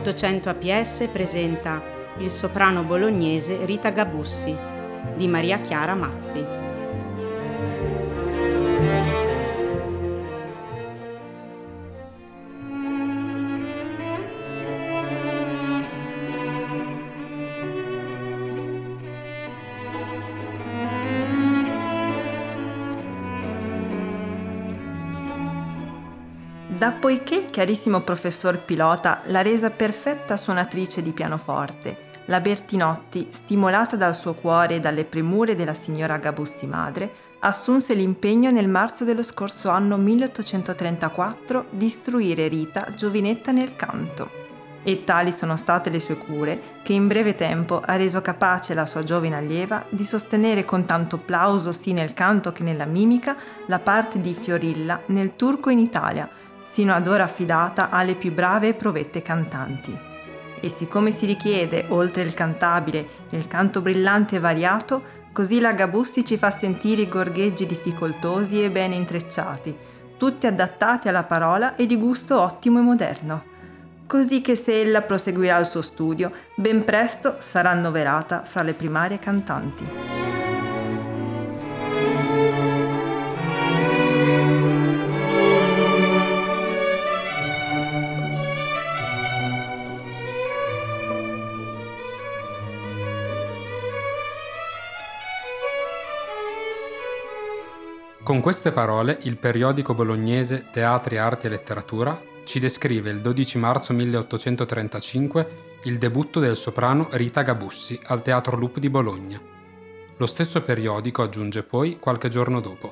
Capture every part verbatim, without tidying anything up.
ottocento A P S presenta il soprano bolognese Rita Gabussi di Maria Chiara Mazzi. Dappoiché il chiarissimo professor Pilota l'ha resa perfetta suonatrice di pianoforte, la Bertinotti, stimolata dal suo cuore e dalle premure della signora Gabussi madre, assunse l'impegno nel marzo dello scorso anno milleottocentotrentaquattro di istruire Rita, giovinetta nel canto. E tali sono state le sue cure che in breve tempo ha reso capace la sua giovine allieva di sostenere con tanto plauso sia nel canto che nella mimica la parte di Fiorilla nel Turco in Italia, sino ad ora affidata alle più brave e provette cantanti. E siccome si richiede, oltre il cantabile, il canto brillante e variato, così la Gabussi ci fa sentire i gorgheggi difficoltosi e bene intrecciati, tutti adattati alla parola e di gusto ottimo e moderno. Così che se ella proseguirà il suo studio, ben presto sarà annoverata fra le primarie cantanti. Con queste parole il periodico bolognese Teatri, Arti e Letteratura ci descrive il dodici marzo milleottocentotrentacinque il debutto del soprano Rita Gabussi al Teatro Lup di Bologna. Lo stesso periodico aggiunge poi qualche giorno dopo: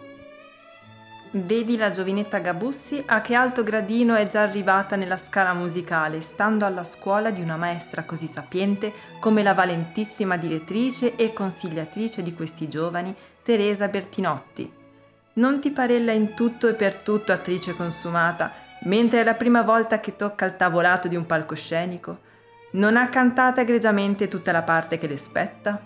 Vedi la giovinetta Gabussi a che alto gradino è già arrivata nella scala musicale, stando alla scuola di una maestra così sapiente come la valentissima direttrice e consigliatrice di questi giovani, Teresa Bertinotti. Non ti parella in tutto e per tutto attrice consumata, mentre è la prima volta che tocca il tavolato di un palcoscenico? Non ha cantata egregiamente tutta la parte che le spetta?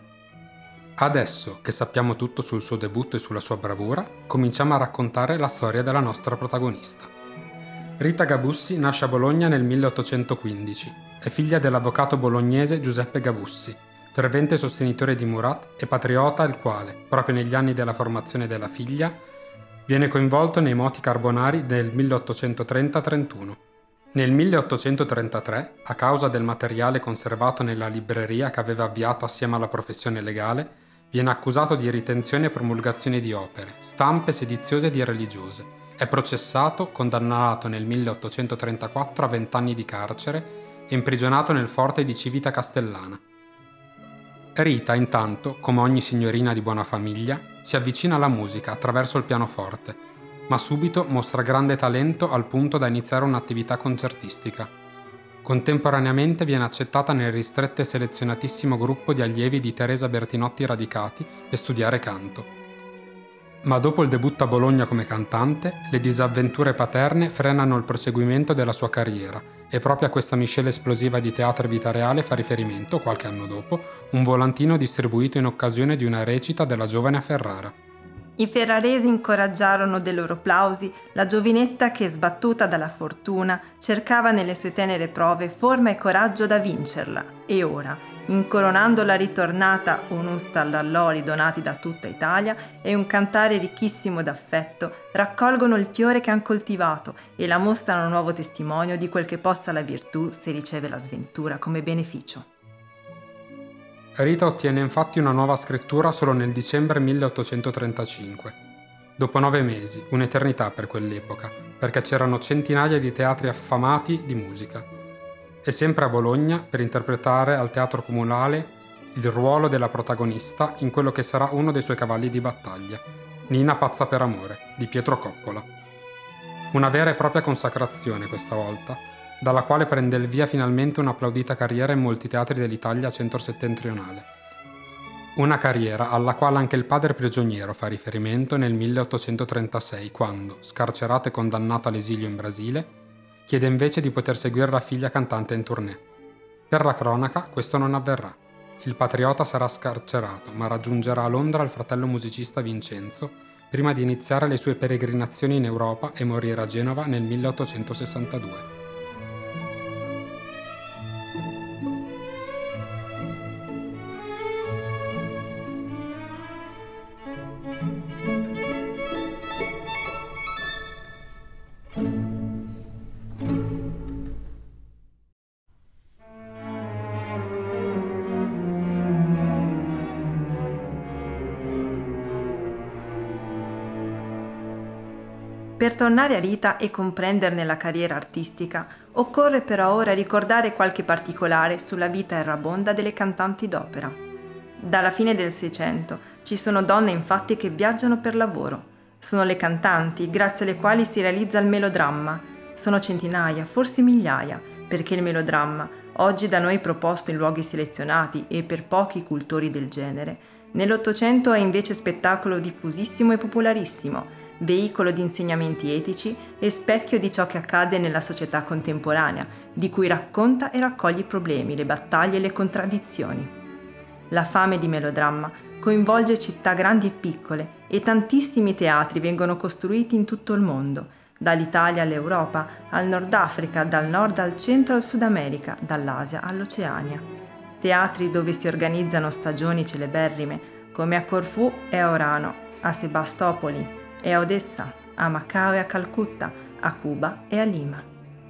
Adesso che sappiamo tutto sul suo debutto e sulla sua bravura, cominciamo a raccontare la storia della nostra protagonista. Rita Gabussi nasce a Bologna nel milleottocentoquindici. È figlia dell'avvocato bolognese Giuseppe Gabussi, fervente sostenitore di Murat e patriota il quale, proprio negli anni della formazione della figlia, viene coinvolto nei moti carbonari del milleottocentotrenta trentuno. Nel milleottocentotrentatré, a causa del materiale conservato nella libreria che aveva avviato assieme alla professione legale, viene accusato di ritenzione e promulgazione di opere, stampe sediziose di religiose. È processato, condannato nel milleottocentotrentaquattro a vent'anni di carcere e imprigionato nel forte di Civita Castellana. Rita, intanto, come ogni signorina di buona famiglia, si avvicina alla musica attraverso il pianoforte, ma subito mostra grande talento al punto da iniziare un'attività concertistica. Contemporaneamente viene accettata nel ristretto e selezionatissimo gruppo di allievi di Teresa Bertinotti radicati per studiare canto. Ma dopo il debutto a Bologna come cantante, le disavventure paterne frenano il proseguimento della sua carriera e proprio a questa miscela esplosiva di teatro e vita reale fa riferimento, qualche anno dopo, un volantino distribuito in occasione di una recita della giovane a Ferrara. I ferraresi incoraggiarono dei loro plausi la giovinetta che, sbattuta dalla fortuna, cercava nelle sue tenere prove forma e coraggio da vincerla. E ora, incoronando la ritornata onusta all'allori donati da tutta Italia e un cantare ricchissimo d'affetto, raccolgono il fiore che han coltivato e la mostrano nuovo testimonio di quel che possa la virtù se riceve la sventura come beneficio. Rita ottiene infatti una nuova scrittura solo nel dicembre milleottocentotrentacinque. Dopo nove mesi, un'eternità per quell'epoca, perché c'erano centinaia di teatri affamati di musica. E sempre a Bologna per interpretare al Teatro Comunale il ruolo della protagonista in quello che sarà uno dei suoi cavalli di battaglia, Nina pazza per amore, di Pietro Coppola. Una vera e propria consacrazione questa volta, dalla quale prende il via finalmente un'applaudita carriera in molti teatri dell'Italia centro-settentrionale. Una carriera alla quale anche il padre prigioniero fa riferimento nel milleottocentotrentasei, quando, scarcerato e condannato all'esilio in Brasile, chiede invece di poter seguire la figlia cantante in tournée. Per la cronaca, questo non avverrà. Il patriota sarà scarcerato, ma raggiungerà a Londra il fratello musicista Vincenzo, prima di iniziare le sue peregrinazioni in Europa e morire a Genova nel milleottocentosessantadue. Per tornare a Rita e comprenderne la carriera artistica, occorre però ora ricordare qualche particolare sulla vita errabonda delle cantanti d'opera. Dalla fine del Seicento ci sono donne infatti che viaggiano per lavoro. Sono le cantanti grazie alle quali si realizza il melodramma. Sono centinaia, forse migliaia, perché il melodramma, oggi da noi proposto in luoghi selezionati e per pochi cultori del genere, nell'Ottocento è invece spettacolo diffusissimo e popolarissimo, veicolo di insegnamenti etici e specchio di ciò che accade nella società contemporanea, di cui racconta e raccoglie i problemi, le battaglie e le contraddizioni. La fame di melodramma coinvolge città grandi e piccole e tantissimi teatri vengono costruiti in tutto il mondo, dall'Italia all'Europa, al Nord Africa, dal Nord al Centro al Sud America, dall'Asia all'Oceania. Teatri dove si organizzano stagioni celeberrime come a Corfù e a Orano, a Sebastopoli e a Odessa, a Macao e a Calcutta, a Cuba e a Lima.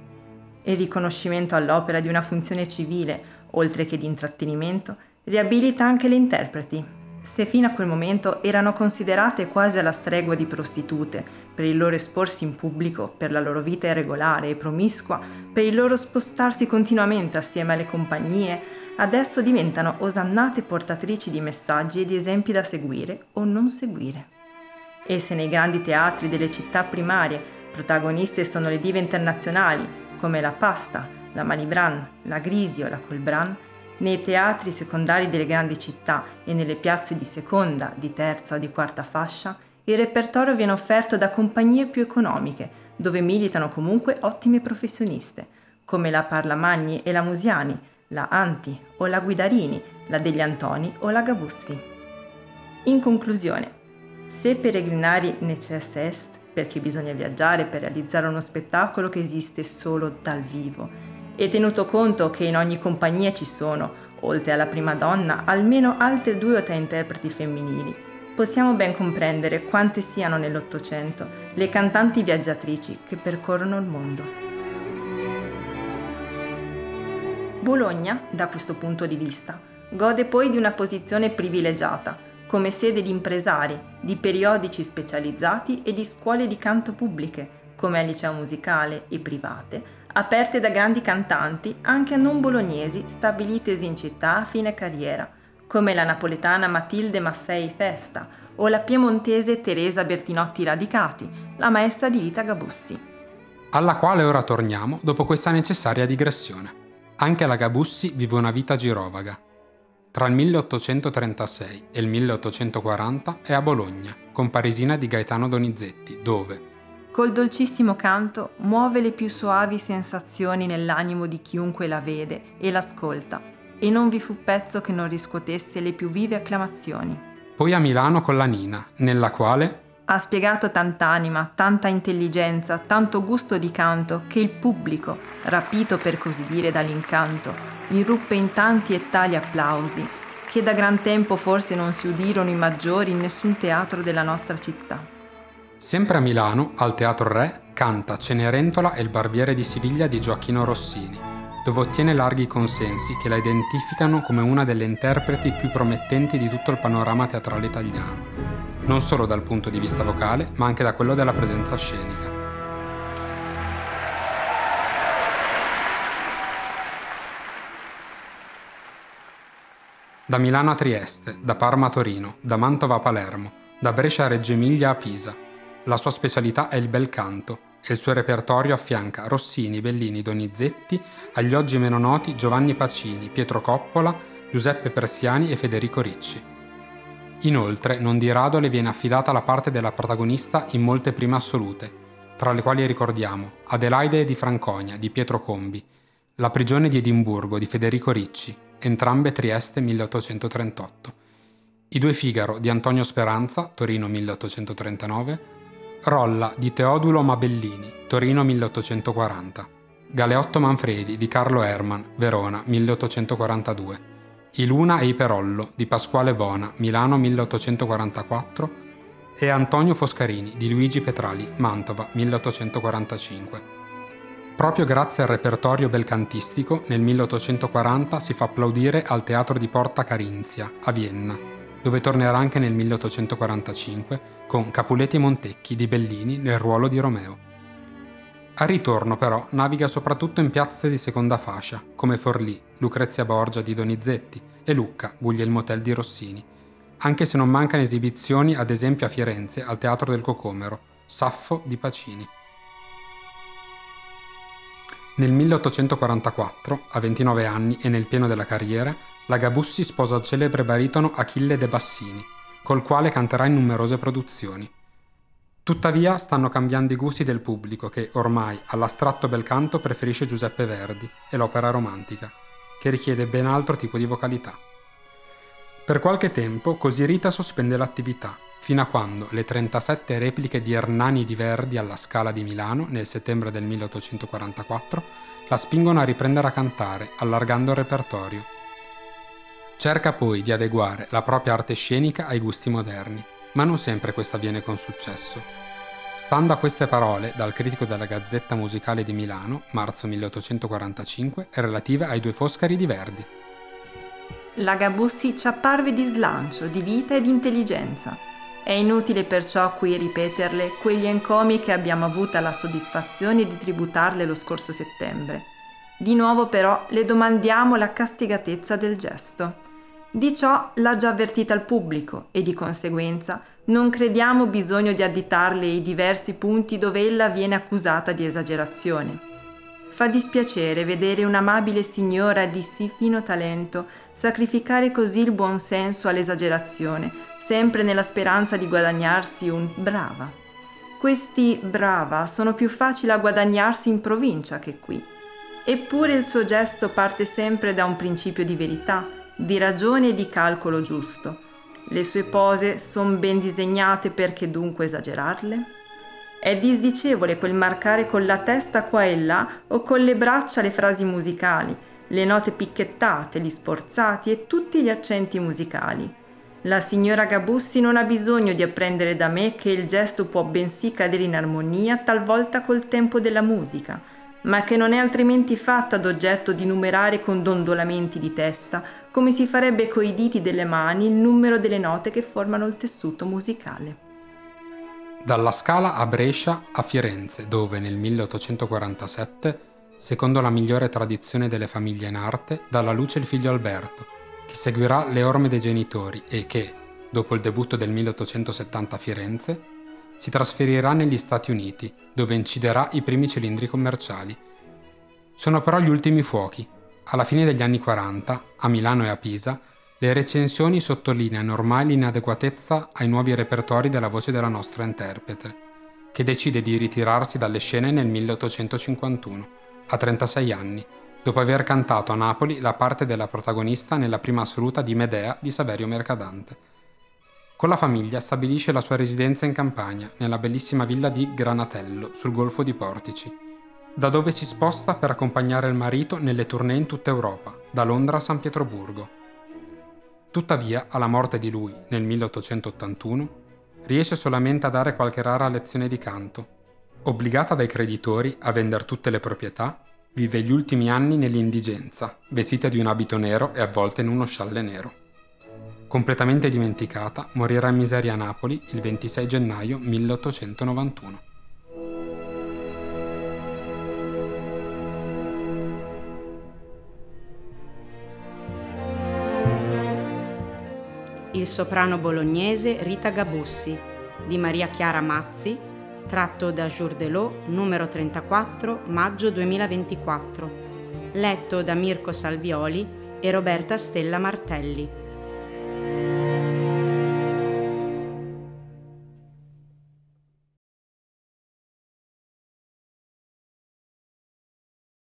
Il riconoscimento all'opera di una funzione civile, oltre che di intrattenimento, riabilita anche le interpreti. Se fino a quel momento erano considerate quasi alla stregua di prostitute per il loro esporsi in pubblico, per la loro vita irregolare e promiscua, per il loro spostarsi continuamente assieme alle compagnie, adesso diventano osannate portatrici di messaggi e di esempi da seguire o non seguire. E se nei grandi teatri delle città primarie protagoniste sono le dive internazionali come la Pasta, la Malibran, la Grisi o la Colbran, nei teatri secondari delle grandi città e nelle piazze di seconda, di terza o di quarta fascia, il repertorio viene offerto da compagnie più economiche, dove militano comunque ottime professioniste, come la Parlamagni e la Musiani, la Anti o la Guidarini, la degli Antoni o la Gabussi. In conclusione, se peregrinari necess est, perché bisogna viaggiare per realizzare uno spettacolo che esiste solo dal vivo, e tenuto conto che in ogni compagnia ci sono, oltre alla prima donna, almeno altre due o tre interpreti femminili, possiamo ben comprendere quante siano nell'Ottocento le cantanti viaggiatrici che percorrono il mondo. Bologna, da questo punto di vista, gode poi di una posizione privilegiata, come sede di impresari, di periodici specializzati e di scuole di canto pubbliche, come al liceo musicale e private, aperte da grandi cantanti anche non bolognesi stabilitesi in città a fine carriera, come la napoletana Matilde Maffei Festa o la piemontese Teresa Bertinotti Radicati, la maestra di Rita Gabussi. Alla quale ora torniamo dopo questa necessaria digressione. Anche la Gabussi vive una vita girovaga. Tra il milleottocentotrentasei e il milleottocentoquaranta è a Bologna, con Parisina di Gaetano Donizetti, dove, col dolcissimo canto, muove le più soavi sensazioni nell'animo di chiunque la vede e l'ascolta, e non vi fu pezzo che non riscuotesse le più vive acclamazioni. Poi a Milano con la Nina, nella quale ha spiegato tant'anima, tanta intelligenza, tanto gusto di canto, che il pubblico, rapito per così dire dall'incanto, irruppe in tanti e tali applausi, che da gran tempo forse non si udirono i maggiori in nessun teatro della nostra città. Sempre a Milano, al Teatro Re, canta Cenerentola e il Barbiere di Siviglia di Gioacchino Rossini, dove ottiene larghi consensi che la identificano come una delle interpreti più promettenti di tutto il panorama teatrale italiano, non solo dal punto di vista vocale, ma anche da quello della presenza scenica. Da Milano a Trieste, da Parma a Torino, da Mantova a Palermo, da Brescia a Reggio Emilia a Pisa. La sua specialità è il bel canto e il suo repertorio affianca Rossini, Bellini, Donizetti, agli oggi meno noti Giovanni Pacini, Pietro Coppola, Giuseppe Persiani e Federico Ricci. Inoltre, non di rado le viene affidata la parte della protagonista in molte prime assolute, tra le quali ricordiamo Adelaide di Franconia di Pietro Combi, La prigione di Edimburgo di Federico Ricci, entrambe Trieste milleottocentotrentotto, I due Figaro di Antonio Speranza, Torino milleottocentotrentanove, Rolla di Teodulo Mabellini, Torino milleottocentoquaranta, Galeotto Manfredi di Carlo Hermann, Verona milleottocentoquarantadue, I Luna e I Perollo di Pasquale Bona, Milano milleottocentoquarantaquattro e Antonio Foscarini di Luigi Petrali, Mantova milleottocentoquarantacinque. Proprio grazie al repertorio belcantistico nel milleottocentoquaranta si fa applaudire al Teatro di Porta Carinzia, a Vienna, dove tornerà anche nel milleottocentoquarantacinque con Capuletti e Montecchi di Bellini nel ruolo di Romeo. Al ritorno però naviga soprattutto in piazze di seconda fascia, come Forlì, Lucrezia Borgia di Donizetti e Lucca, Guglielmo Tell di Rossini, anche se non mancano esibizioni ad esempio a Firenze al Teatro del Cocomero, Saffo di Pacini. Nel milleottocentoquarantaquattro, a ventinove anni e nel pieno della carriera, la Gabussi sposa il celebre baritono Achille De Bassini, col quale canterà in numerose produzioni. Tuttavia stanno cambiando i gusti del pubblico che, ormai, all'astratto bel canto preferisce Giuseppe Verdi e l'opera romantica, che richiede ben altro tipo di vocalità. Per qualche tempo, così Rita sospende l'attività, fino a quando le trentasette repliche di Ernani di Verdi alla Scala di Milano, nel settembre del milleottocentoquarantaquattro, la spingono a riprendere a cantare, allargando il repertorio. Cerca poi di adeguare la propria arte scenica ai gusti moderni, ma non sempre questo avviene con successo. Stando a queste parole dal critico della Gazzetta Musicale di Milano, marzo milleottocentoquarantacinque, relative ai due Foscari di Verdi. La Gabussi ci apparve di slancio, di vita e di intelligenza. È inutile perciò qui ripeterle quegli encomi che abbiamo avuta la soddisfazione di tributarle lo scorso settembre. Di nuovo però le domandiamo la castigatezza del gesto. Di ciò l'ha già avvertita il pubblico e di conseguenza non crediamo bisogno di additarle i diversi punti dove ella viene accusata di esagerazione. Fa dispiacere vedere un'amabile signora di sì fino talento sacrificare così il buon senso all'esagerazione, sempre nella speranza di guadagnarsi un brava. Questi brava sono più facili a guadagnarsi in provincia che qui. Eppure il suo gesto parte sempre da un principio di verità, di ragione e di calcolo giusto. Le sue pose son ben disegnate, perché dunque esagerarle? È disdicevole quel marcare con la testa qua e là o con le braccia le frasi musicali, le note picchettate, gli sforzati e tutti gli accenti musicali. La signora Gabussi non ha bisogno di apprendere da me che il gesto può bensì cadere in armonia talvolta col tempo della musica, ma che non è altrimenti fatto ad oggetto di numerare con dondolamenti di testa, come si farebbe coi diti delle mani, il numero delle note che formano il tessuto musicale. Dalla Scala a Brescia a Firenze, dove nel milleottocentoquarantasette, secondo la migliore tradizione delle famiglie in arte, dà alla luce il figlio Alberto, che seguirà le orme dei genitori e che, dopo il debutto del milleottocentosettanta a Firenze, si trasferirà negli Stati Uniti, dove inciderà i primi cilindri commerciali. Sono però gli ultimi fuochi. Alla fine degli anni quaranta, a Milano e a Pisa, le recensioni sottolineano ormai l'inadeguatezza ai nuovi repertori della voce della nostra interprete, che decide di ritirarsi dalle scene nel milleottocentocinquantuno, a trentasei anni, dopo aver cantato a Napoli la parte della protagonista nella prima assoluta di Medea di Saverio Mercadante. Con la famiglia stabilisce la sua residenza in Campania, nella bellissima villa di Granatello, sul golfo di Portici, da dove si sposta per accompagnare il marito nelle tournée in tutta Europa, da Londra a San Pietroburgo. Tuttavia, alla morte di lui, nel milleottocentottantuno, riesce solamente a dare qualche rara lezione di canto. Obbligata dai creditori a vendere tutte le proprietà, vive gli ultimi anni nell'indigenza, vestita di un abito nero e avvolta in uno scialle nero. Completamente dimenticata, morirà in miseria a Napoli il ventisei gennaio milleottocentonovantuno. Il soprano bolognese Rita Gabussi di Maria Chiara Mazzi, tratto da Jour de l'Eau, numero trentaquattro, maggio duemilaventiquattro, letto da Mirko Salvioli e Roberta Stella Martelli.